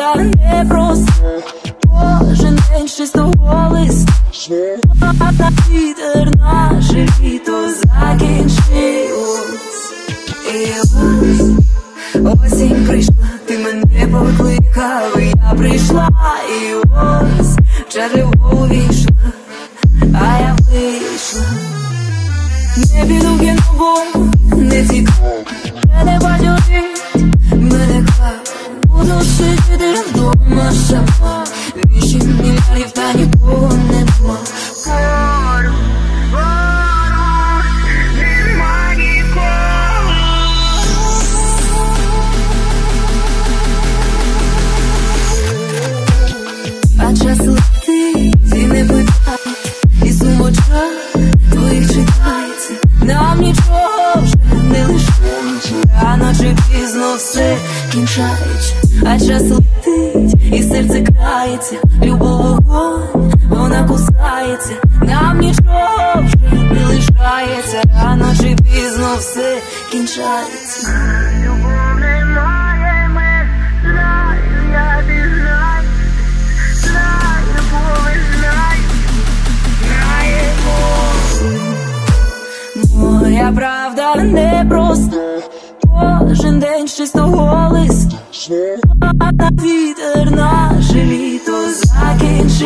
правда не просто. Кожен день з чистого листа. На вітер наше літо закінчилось. І осінь прийшла, ти мене покликав, і я прийшла, і ось в черево увійшла, а я вийшла. Не піду в кіно, бо не цікаво, вже не бадьорить мене кава. Буду сидіти вдома сама, 8 мільярдів та нікого нема. А час летить і не питає, і сумочка твоїх чекається. Нам нічого вже не лишається, рано чи пізно все кінчається. А час летить і серце крається, любов вогонь, вона кусається. Нам нічого вже не лишається, рано чи пізно все кінчається. Любов немає меж, знаю, я ти знаю. Знаю, бо знаю, знаємо. Моя правда не проста, кожен день з чистого листа. На вітер наше літо закінчилось.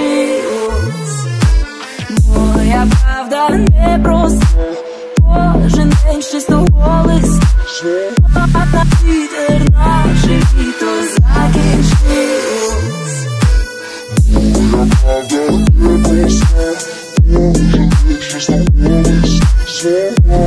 Моя правда не проста, кожен день з чистого листа. На вітер наше літо закінчилось. Моя правда не проста, кожен день з чистого листа.